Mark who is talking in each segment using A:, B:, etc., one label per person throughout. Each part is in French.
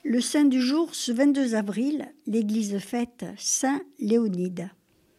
A: Le saint du jour, ce 22 avril, l'Église fête Saint Léonide.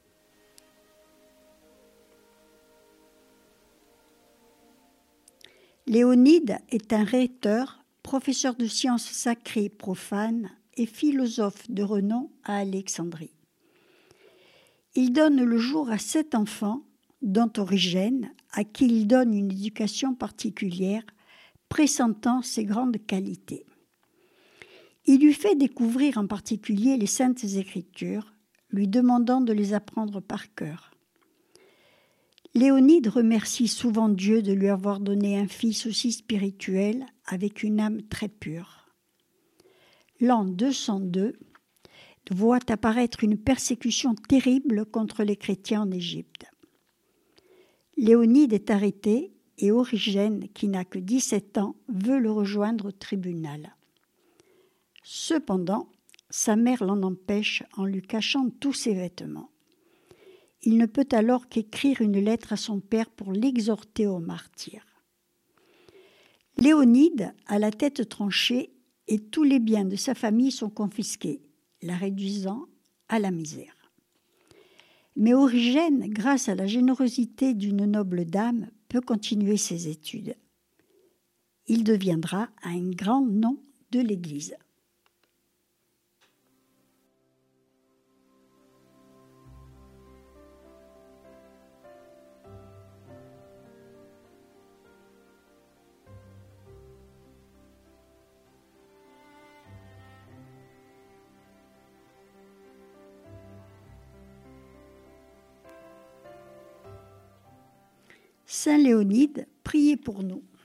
A: Léonide est un rhéteur, professeur de sciences sacrées et profanes et philosophe de renom à Alexandrie. Il donne le jour à 7 enfants, dont Origène, à qui il donne une éducation particulière, pressentant ses grandes qualités. Il lui fait découvrir en particulier les Saintes Écritures, lui demandant de les apprendre par cœur. Léonide remercie souvent Dieu de lui avoir donné un fils aussi spirituel, avec une âme très pure. L'an 202 voit apparaître une persécution terrible contre les chrétiens en Égypte. Léonide est arrêté et Origène, qui n'a que 17 ans, veut le rejoindre au tribunal. Cependant, sa mère l'en empêche en lui cachant tous ses vêtements. Il ne peut alors qu'écrire une lettre à son père pour l'exhorter au martyre. Léonide a la tête tranchée et tous les biens de sa famille sont confisqués, la réduisant à la misère. Mais Origène, grâce à la générosité d'une noble dame, peut continuer ses études. Il deviendra un grand nom de l'Église. Saint Léonide, priez pour nous.